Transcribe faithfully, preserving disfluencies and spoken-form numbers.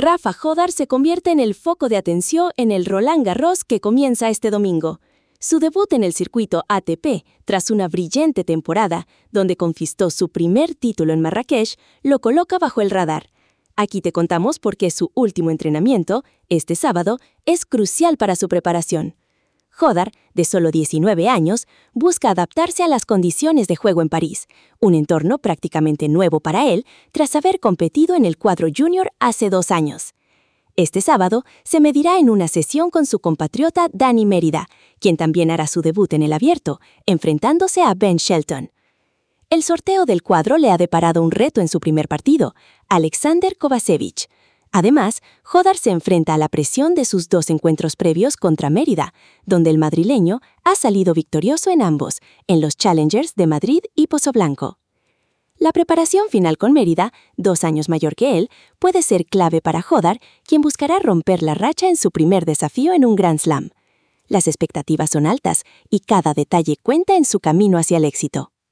Rafa Jodar se convierte en el foco de atención en el Roland Garros que comienza este domingo. Su debut en el circuito A T P, tras una brillante temporada, donde conquistó su primer título en Marrakech, lo coloca bajo el radar. Aquí te contamos por qué su último entrenamiento, este sábado, es crucial para su preparación. Jodar, de solo diecinueve años, busca adaptarse a las condiciones de juego en París, un entorno prácticamente nuevo para él tras haber competido en el cuadro junior hace dos años. Este sábado se medirá en una sesión con su compatriota Dani Mérida, quien también hará su debut en el abierto, enfrentándose a Ben Shelton. El sorteo del cuadro le ha deparado un reto en su primer partido, Alexander Kovacevic. Además, Jodar se enfrenta a la presión de sus dos encuentros previos contra Mérida, donde el madrileño ha salido victorioso en ambos, en los Challengers de Madrid y Pozoblanco. La preparación final con Mérida, dos años mayor que él, puede ser clave para Jodar, quien buscará romper la racha en su primer desafío en un Grand Slam. Las expectativas son altas y cada detalle cuenta en su camino hacia el éxito.